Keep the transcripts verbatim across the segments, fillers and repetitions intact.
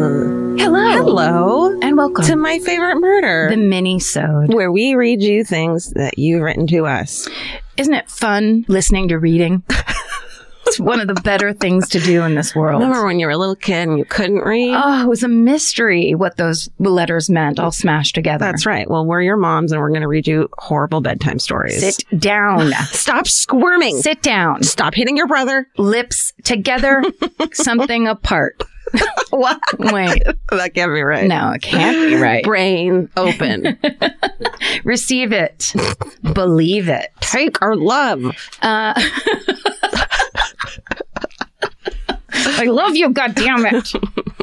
Hello. Hello. Hello. And welcome to My Favorite Murder. The mini-sode. Where we read you things that you've written to us. Isn't it fun listening to reading? It's one of the better things to do in this world. Remember when you were a little kid and you couldn't read? Oh, it was a mystery what those letters meant all smashed together. That's right. Well, we're your moms and we're going to read you horrible bedtime stories. Sit down. Stop squirming. Sit down. Stop hitting your brother. Lips together, something apart. What? Wait. That can't be right. No, it can't be right. Brain open. Receive it. Believe it. Take our love. Uh, I love you, goddammit.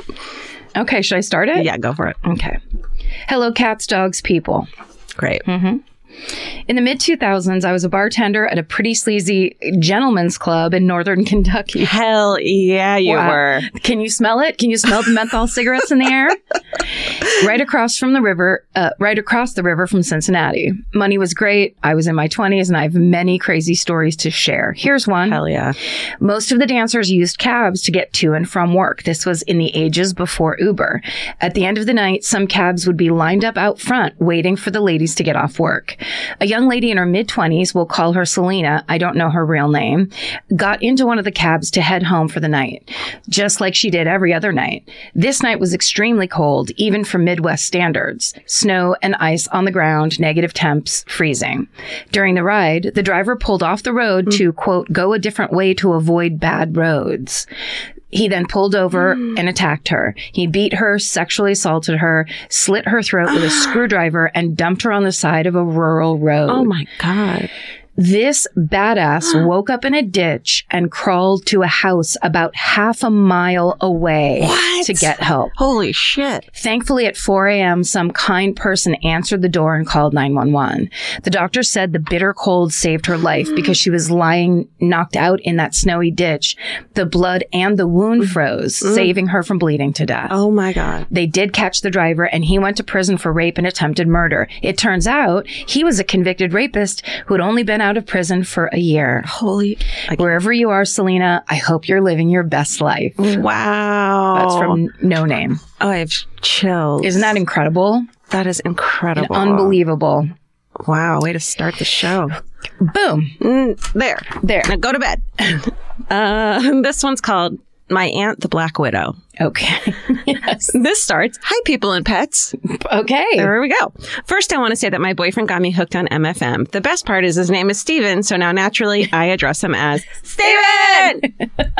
Okay, should I start it? Yeah, go for it. Okay. Hello, cats, dogs, people. Great. Mm-hmm. In the mid two thousands, I was a bartender at a pretty sleazy gentleman's club in northern Kentucky. Hell yeah, you Wow. were. Can you smell it? Can you smell the menthol cigarettes in the air? Right across from the river, uh, right across the river from Cincinnati. Money was great. I was in my twenties, and I have many crazy stories to share. Here's one. Hell yeah. Most of the dancers used cabs to get to and from work. This was in the ages before Uber. At the end of the night, some cabs would be lined up out front, waiting for the ladies to get off work. A young lady in her mid-twenties, we'll call her Selena, I don't know her real name, got into one of the cabs to head home for the night, just like she did every other night. This night was extremely cold, even for Midwest standards. Snow and ice on the ground, negative temps, freezing. During the ride, the driver pulled off the road to, quote, go a different way to avoid bad roads. He then pulled over and attacked her. He beat her, sexually assaulted her, slit her throat with a screwdriver, and dumped her on the side of a rural road. Oh my God. This badass woke up in a ditch and crawled to a house about half a mile away What? to get help. Holy shit. Thankfully, at four a.m., some kind person answered the door and called nine one one. The doctor said the bitter cold saved her life because she was lying knocked out in that snowy ditch. The blood and the wound froze, saving her from bleeding to death. Oh my God. They did catch the driver, and he went to prison for rape and attempted murder. It turns out he was a convicted rapist who had only been out of prison for a year. Holy. Like, Wherever you are, Selena, I hope you're living your best life. wow. That's from No Name. Oh, I have chills. Isn't that incredible? That is incredible. And unbelievable. Wow. Way to start the show. Boom. Mm, there. There. Now go to bed. uh, this one's called My Aunt the Black Widow. Okay. Yes. This starts, hi, people and pets. Okay. There we go. First, I want to say that my boyfriend got me hooked on M F M. The best part is his name is Steven, so now naturally I address him as Steven!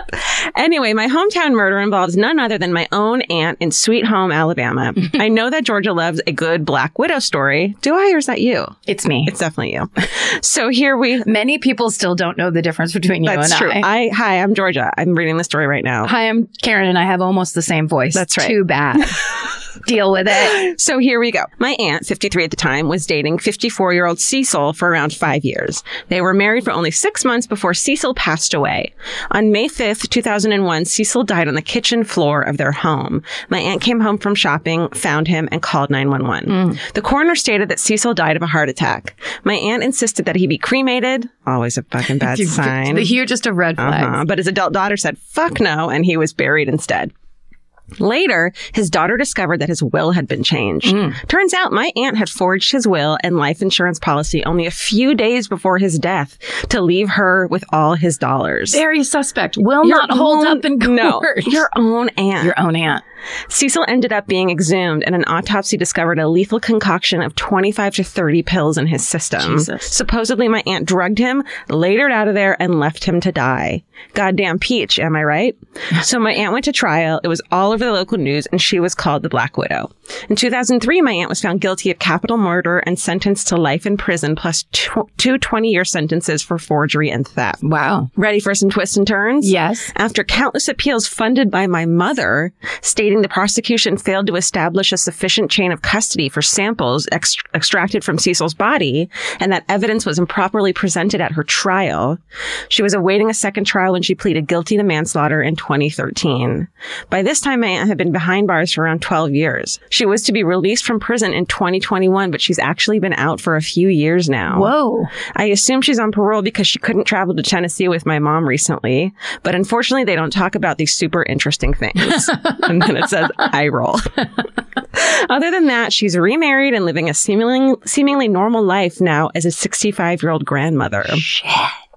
Anyway, my hometown murder involves none other than my own aunt in Sweet Home, Alabama. I know that Georgia loves a good Black Widow story. Do I, or is that you? It's me. It's definitely you. So here we... Many people still don't know the difference between you That's and true. I. I. Hi, I'm Georgia. I'm reading the story right now. Hi, I'm Karen, and I have almost the same voice. That's right. Too bad. Deal with it. So here we go. My aunt, fifty-three at the time, was dating fifty-four-year-old Cecil for around five years. They were married for only six months before Cecil passed away. On May fifth, two thousand one, Cecil died on the kitchen floor of their home. My aunt came home from shopping, found him, and called nine one one. Mm. The coroner stated that Cecil died of a heart attack. My aunt insisted that he be cremated. Always a fucking bad sign. The hugest of red flags. Uh-huh. But his adult daughter said, fuck no, and he was buried instead. Later, his daughter discovered that his will had been changed. Mm. Turns out my aunt had forged his will and life insurance policy only a few days before his death to leave her with all his dollars. Very suspect. Will your not hold own, up in court. No, your own aunt. Your own aunt. Cecil ended up being exhumed, and an autopsy discovered a lethal concoction of twenty-five to thirty pills in his system. Jesus. Supposedly, my aunt drugged him, latered out of there, and left him to die. Goddamn peach, am I right? So my aunt went to trial. It was all over the local news, and she was called the Black Widow. In two thousand three, my aunt was found guilty of capital murder and sentenced to life in prison, plus tw- two twenty-year sentences for forgery and theft. Wow. Ready for some twists and turns? Yes. After countless appeals funded by my mother, stating the prosecution failed to establish a sufficient chain of custody for samples ex- extracted from Cecil's body, and that evidence was improperly presented at her trial, she was awaiting a second trial when she pleaded guilty to manslaughter in twenty thirteen. By this time, my aunt had been behind bars for around twelve years. She was to be released from prison in twenty twenty-one, but she's actually been out for a few years now. Whoa. I assume she's on parole because she couldn't travel to Tennessee with my mom recently, but unfortunately, they don't talk about these super interesting things. And then and it says eye roll. Other than that, she's remarried and living a seemingly, seemingly normal life now as a sixty-five-year-old grandmother. Shit.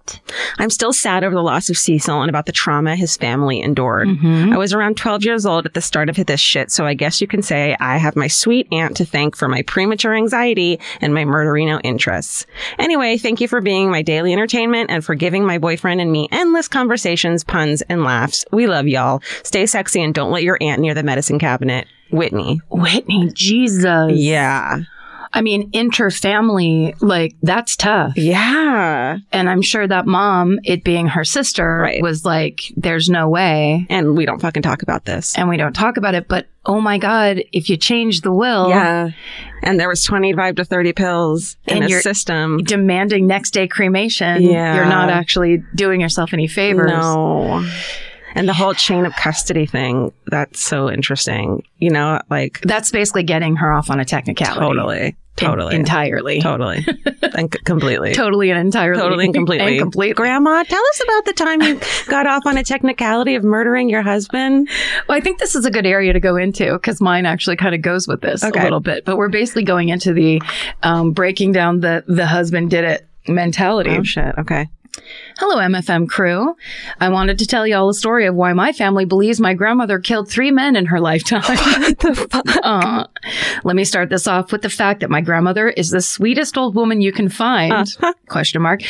I'm still sad over the loss of Cecil and about the trauma his family endured. Mm-hmm. I was around twelve years old at the start of this shit, so I guess you can say I have my sweet aunt to thank for my premature anxiety and my murderino interests. Anyway, thank you for being my daily entertainment and for giving my boyfriend and me endless conversations, puns, and laughs. We love y'all. Stay sexy and don't let your aunt near the medicine cabinet. Whitney. Whitney, Jesus. Yeah. I mean, inter-family, like, that's tough. Yeah. And I'm sure that mom, it being her sister, right. was like, there's no way. And we don't fucking talk about this. And we don't talk about it. But, oh my God, if you change the will. Yeah. And there was twenty-five to thirty pills in and a system. Demanding next day cremation. Yeah. You're not actually doing yourself any favors. No. And the whole chain of custody thing, that's so interesting. You know, like... That's basically getting her off on a technicality. Totally. Totally. En- entirely. Totally. And c- completely. Totally and entirely. Totally and completely. And completely. Grandma, tell us about the time you got off on a technicality of murdering your husband. Well, I think this is a good area to go into because mine actually kind of goes with this okay. a little bit. But we're basically going into the um, breaking down the the husband did it mentality. Oh, shit. Okay. Hello, M F M crew. I wanted to tell you all a story of why my family believes my grandmother killed three men in her lifetime. What the fuck? Uh, let me start this off with the fact that my grandmother is the sweetest old woman you can find. Uh, question mark.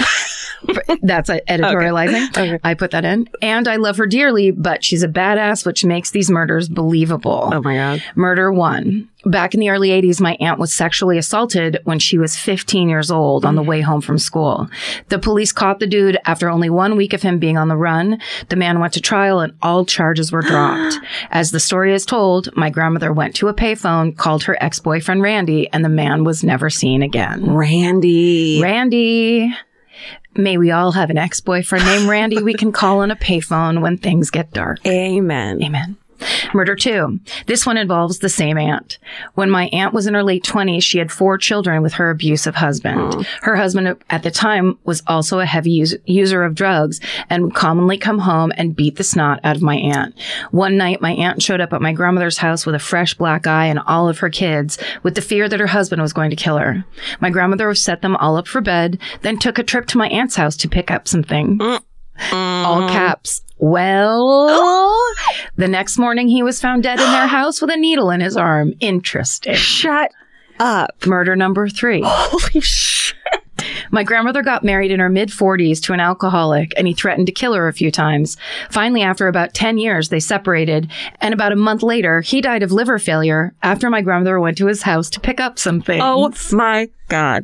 That's editorializing. Okay. Okay. I put that in. And I love her dearly, but she's a badass, which makes these murders believable. Oh my God. Murder one. Back in the early eighties, my aunt was sexually assaulted when she was fifteen years old on the way home from school. The police caught the dude after only one week of him being on the run. The man went to trial and all charges were dropped. As the story is told, my grandmother went to a payphone, called her ex-boyfriend Randy, and the man was never seen again. Randy. Randy. May we all have an ex-boyfriend named Randy we can call on a payphone when things get dark. Amen. Amen. Murder two. This one involves the same aunt. When my aunt was in her late twenties, she had four children with her abusive husband. Mm. Her husband at the time was also a heavy use- user of drugs and would commonly come home and beat the snot out of my aunt. One night, my aunt showed up at my grandmother's house with a fresh black eye and all of her kids with the fear that her husband was going to kill her. My grandmother set them all up for bed, then took a trip to my aunt's house to pick up something. Mm. Mm. All caps. Well, oh. The next morning he was found dead in their house with a needle in his arm. Interesting. Shut up. Murder number three. Holy shit. My grandmother got married in her mid-forties to an alcoholic, and he threatened to kill her a few times. Finally, after about ten years, they separated, and about a month later, he died of liver failure after my grandmother went to his house to pick up something. Oh, my God.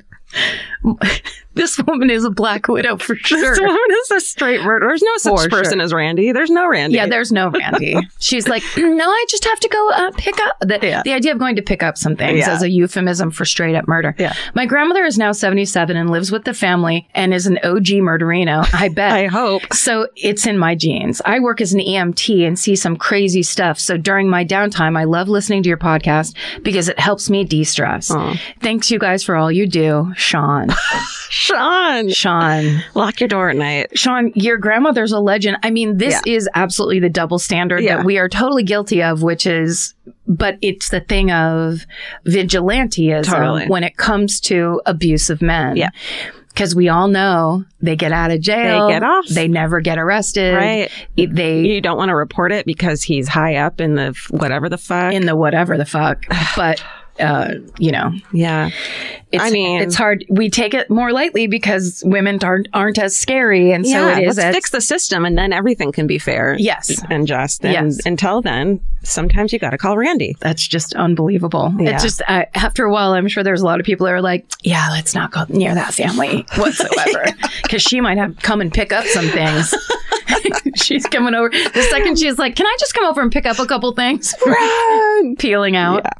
This woman is a black widow for sure. This woman is a straight murderer. There's no such for person sure. as Randy. There's no Randy. Yeah, there's no Randy. She's like, no, I just have to go uh, pick up. The, yeah. the idea of going to pick up some things yeah. as a euphemism for straight up murder. Yeah. My grandmother is now seventy-seven and lives with the family and is an O G murderino. I bet. I hope. So it's in my genes. I work as an E M T and see some crazy stuff. So during my downtime, I love listening to your podcast because it helps me de-stress. Aww. Thanks you guys for all you do. Sean. Sean. Sean. Lock your door at night. Sean, your grandmother's a legend. I mean, this yeah. is absolutely the double standard yeah. that we are totally guilty of, which is, but it's the thing of vigilanteism totally. when it comes to abusive men. Yeah. Because we all know they get out of jail. They get off. They never get arrested. Right. They You don't want to report it because he's high up in the whatever the fuck. In the whatever the fuck. But, uh, you know. Yeah. It's, I mean, it's hard. We take it more lightly because women aren't aren't as scary, and yeah, so it is. Let's fix the system, and then everything can be fair. Yes, and just. And yes. Until then, sometimes you got to call Randy. That's just unbelievable. Yeah. It's just uh, after a while, I'm sure there's a lot of people that are like, "Yeah, let's not go near that family whatsoever," because she might have come and pick up some things. She's coming over. The second she's like, "Can I just come over and pick up a couple things?" Run! Peeling out. Yeah.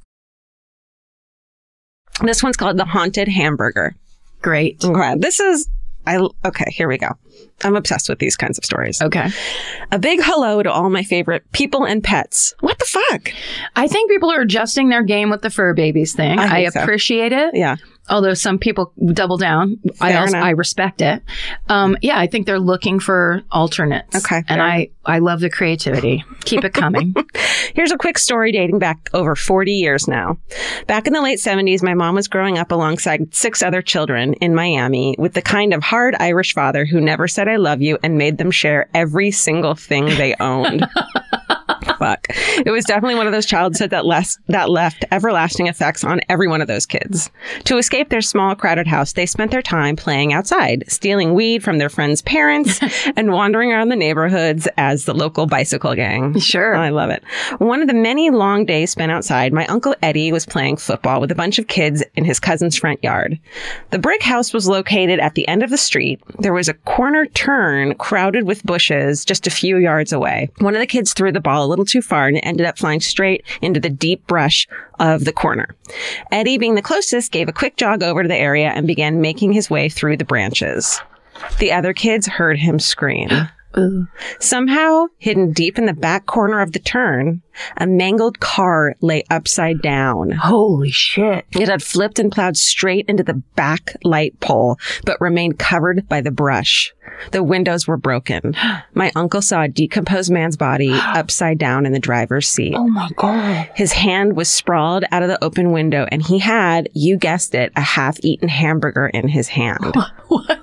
This one's called The Haunted Hamburger. Great. Okay. This is, I okay, here we go. I'm obsessed with these kinds of stories. Okay. A big hello to all my favorite people and pets. What the fuck? I think people are adjusting their game with the fur babies thing. I, I appreciate so. it. Yeah. Although some people double down. I Fair also, enough. I respect it. Um, yeah, I think they're looking for alternates. Okay, And fair. I, I love the creativity. Keep it coming. Here's a quick story dating back over forty years now. Back in the late seventies, my mom was growing up alongside six other children in Miami with the kind of hard Irish father who never said I love you and made them share every single thing they owned. Fuck. It was definitely one of those childhoods that, less, that left everlasting effects on every one of those kids. To escape their small, crowded house, they spent their time playing outside, stealing weed from their friends' parents, and wandering around the neighborhoods as the local bicycle gang. Sure. I love it. One of the many long days spent outside, my Uncle Eddie was playing football with a bunch of kids in his cousin's front yard. The brick house was located at the end of the street. There was a corner turn crowded with bushes just a few yards away. One of the kids threw the ball a little too far and it ended up flying straight into the deep brush of the corner. Eddie, being the closest, gave a quick jog over to the area and began making his way through the branches. The other kids heard him scream. Ooh. Somehow, hidden deep in the back corner of the turn, a mangled car lay upside down. Holy shit. It had flipped and plowed straight into the back light pole, but remained covered by the brush. The windows were broken. My uncle saw a decomposed man's body upside down in the driver's seat. Oh my God. His hand was sprawled out of the open window, and he had, you guessed it, a half-eaten hamburger in his hand. What?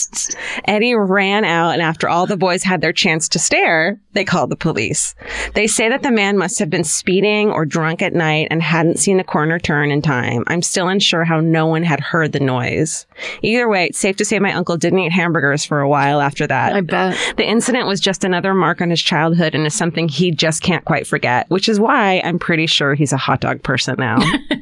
Eddie ran out, and after all the boys had their chance to stare, they called the police. They say that the man must have been speeding or drunk at night and hadn't seen the corner turn in time. I'm still unsure how no one had heard the noise. Either way, it's safe to say my uncle didn't eat hamburgers for a while after that. I bet. The incident was just another mark on his childhood and is something he just can't quite forget, which is why I'm pretty sure he's a hot dog person now.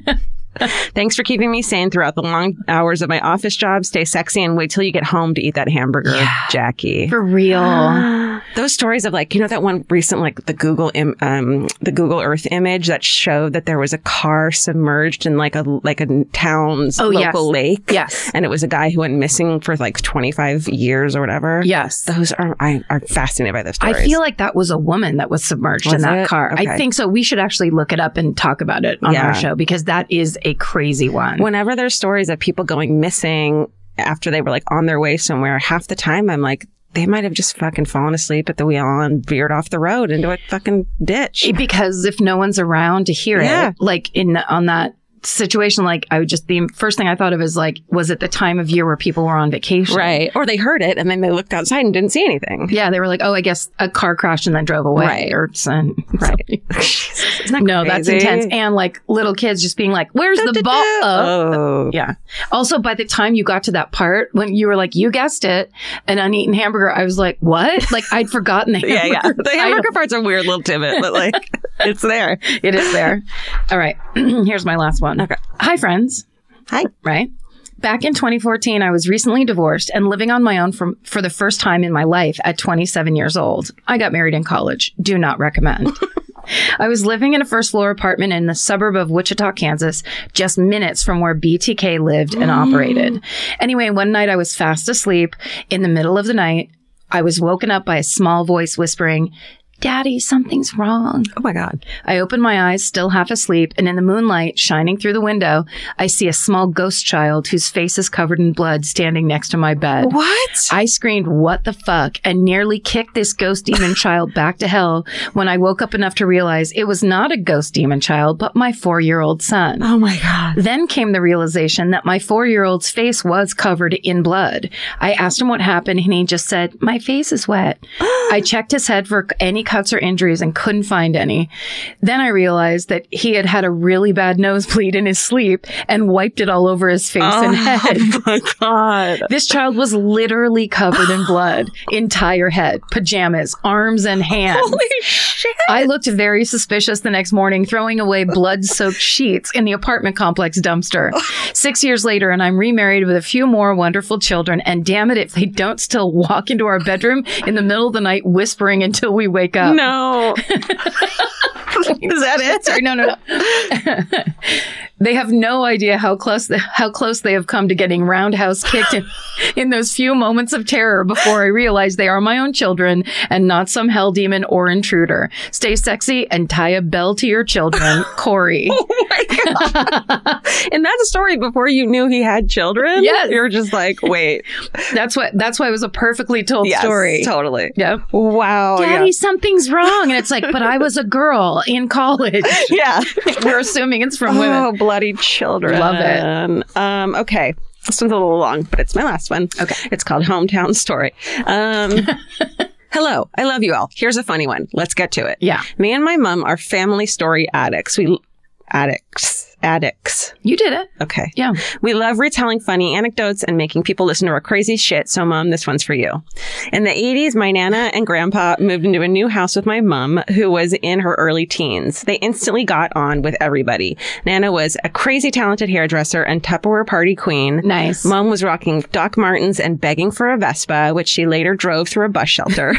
Thanks for keeping me sane throughout the long hours of my office job. Stay sexy and wait till you get home to eat that hamburger, Yeah. Jackie. For real. Those stories of like, you know, that one recent, like the Google, Im- um, the Google Earth image that showed that there was a car submerged in like a, like a town's Oh, local yes. lake. Yes. And it was a guy who went missing for like twenty-five years or whatever. Yes. Those are, I are fascinated by those stories. I feel like that was a woman that was submerged Was in that it? car. Okay. I think so. We should actually look it up and talk about it on Yeah. our show because that is a crazy one. Whenever there's stories of people going missing after they were like on their way somewhere, half the time I'm like, they might have just fucking fallen asleep at the wheel and veered off the road into a fucking ditch. Because if no one's around to hear Yeah. it, like in on that situation, like I would just, the first thing I thought of is like, was it the time of year where people were on vacation? Right. Or they heard it and then they looked outside and didn't see anything. Yeah, they were like, oh, I guess a car crashed and then drove away. Right. Or some, Right. Isn't that No, that's crazy? intense. And like little kids just being like, where's the ball? Oh. Oh. Yeah. Also, by the time you got to that part, when you were like, you guessed it, an uneaten hamburger, I was like, what? Like, I'd forgotten the hamburger. Yeah, yeah. The hamburger title. part's a weird little tidbit, but like, it's there. It is there. All right. Here's my last one. Okay. Hi, friends. Hi. Right? Back in twenty fourteen, I was recently divorced and living on my own from, for the first time in my life at twenty-seven years old. I got married in college. Do not recommend. I was living in a first floor apartment in the suburb of Wichita, Kansas, just minutes from where B T K lived and operated. Anyway, one night I was fast asleep. In the middle of the night, I was woken up by a small voice whispering, Daddy, something's wrong. Oh my God. I open my eyes, still half asleep, and in the moonlight shining through the window, I see a small ghost child whose face is covered in blood standing next to my bed. What? I screamed, what the fuck, and nearly kicked this ghost demon child back to hell when I woke up enough to realize it was not a ghost demon child, but my four-year-old son. Oh my God. Then came the realization that my four-year-old's face was covered in blood. I asked him what happened, and he just said, my face is wet. I checked his head for any cuts or injuries and couldn't find any. Then I realized that he had had a really bad nosebleed in his sleep and wiped it all over his face and head. Oh my God. This child was literally covered in blood, entire head, pajamas, arms, and hands. Holy shit. I looked very suspicious the next morning, throwing away blood-soaked sheets in the apartment complex dumpster. Six years later, and I'm remarried with a few more wonderful children, and damn it if they don't still walk into our bedroom in the middle of the night whispering until we wake up. No. Is that it? Sorry, no, no, no. They have no idea how close they, how close they have come to getting roundhouse kicked in, in those few moments of terror before I realize they are my own children and not some hell demon or intruder. Stay sexy and tie a bell to your children, Corey. Oh my God. And that's a story before you knew he had children? Yes. You're just like, wait. That's what. That's why it was a perfectly told Yes, story. Totally. Yeah. Wow. Daddy, yeah. something's wrong. And it's like, but I was a girl in college. Yeah. We're assuming it's from women. Oh, bloody children. Love it. Um, okay. This one's a little long, but it's my last one. Okay. It's called Hometown Story. Um, hello. I love you all. Here's a funny one. Let's get to it. Yeah. Me and my mom are family story addicts. We addicts. Addicts. You did it. Okay. Yeah. We love retelling funny anecdotes and making people listen to our crazy shit. So, Mom, this one's for you. In the eighties, my Nana and Grandpa moved into a new house with my mom, who was in her early teens. They instantly got on with everybody. Nana was a crazy talented hairdresser and Tupperware party queen. Nice. Mom was rocking Doc Martens and begging for a Vespa, which she later drove through a bus shelter.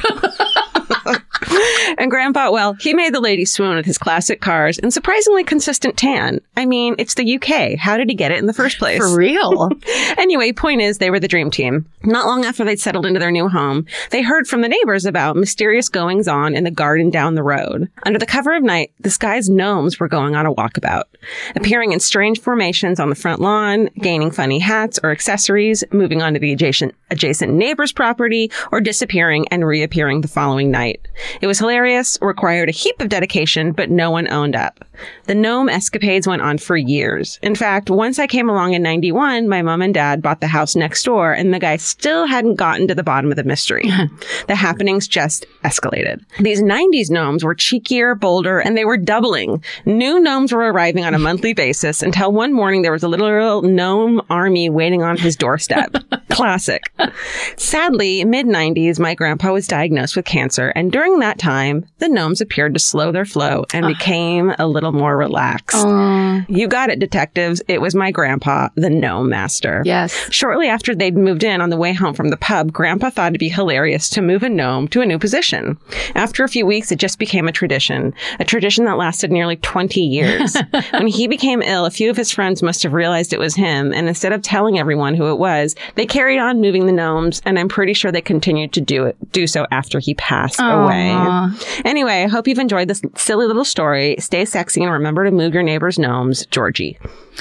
And Grandpa, well, he made the ladies swoon with his classic cars and surprisingly consistent tan. I mean, it's the U K. How did he get it in the first place? For real. Anyway, point is, they were the dream team. Not long after they'd settled into their new home, they heard from the neighbors about mysterious goings-on in the garden down the road. Under the cover of night, this guy's gnomes were going on a walkabout, appearing in strange formations on the front lawn, gaining funny hats or accessories, moving onto the adjacent adjacent neighbor's property, or disappearing and reappearing the following night. It was hilarious, required a heap of dedication, but no one owned up. The gnome escapades went on for years. In fact, once I came along in ninety-one, my mom and dad bought the house next door, and the guy still hadn't gotten to the bottom of the mystery. The happenings just escalated. These nineties gnomes were cheekier, bolder, and they were doubling. New gnomes were arriving on a monthly basis until one morning there was a little gnome army waiting on his doorstep. Classic. Sadly, mid nineties, my grandpa was diagnosed with cancer, and during that time, the gnomes appeared to slow their flow and became a little more relaxed. Uh, You got it, detectives. It was my grandpa, the gnome master. yes. Shortly after they'd moved in on the way home from the pub, Grandpa thought it'd be hilarious to move a gnome to a new position. After a few weeks, it just became a tradition, a tradition that lasted nearly twenty years. When he became ill, a few of his friends must have realized it was him, and instead of telling everyone who it was, they carried on moving the gnomes, and I'm pretty sure they continued to do it, do so after he passed Aww. away. Anyway, I hope you've enjoyed this silly little story. Stay sexy and remember to move your neighbor's gnomes. Georgie.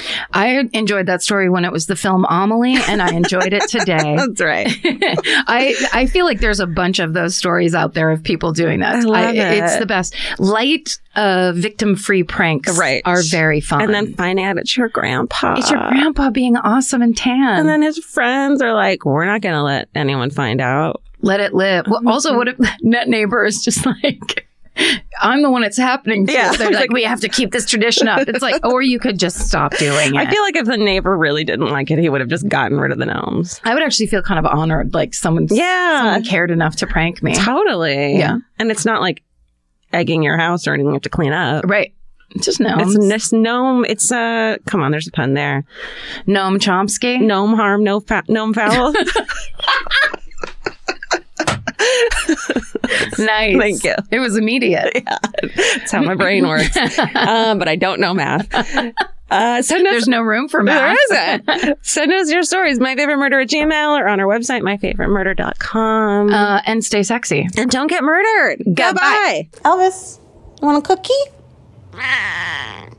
I enjoyed that story when it was the film Amelie, and I enjoyed it today. That's right. I I feel like there's a bunch of those stories out there of people doing that. I love it. It's the best. Light, uh, victim-free pranks Right. are very fun. And then finding out it's your grandpa. it's your grandpa being awesome and tan. And then his friends are like, we're not going to let anyone find out. Let it live. Well, also, what if that neighbor is just like, I'm the one it's happening to. Yeah. They're like, we have to keep this tradition up. It's like, or you could just stop doing it. I feel like if the neighbor really didn't like it, he would have just gotten rid of the gnomes. I would actually feel kind of honored, like someone, Yeah. someone cared enough to prank me. Totally. Yeah. And it's not like egging your house or anything you have to clean up. Right. Just gnomes. It's this gnome. It's a, uh, come on, there's a pun there. Noam Chomsky. Gnome harm, no fa- gnome foul. Nice. Thank you. It was immediate. Yeah. That's how my brain works. um, but I don't know math. Uh, send us, There's no room for math. There isn't. Send us your stories. My Favorite Murder at Gmail or on our website, my favorite murder dot com. Uh, and stay sexy. And don't get murdered. Goodbye. Goodbye. Elvis, you want a cookie?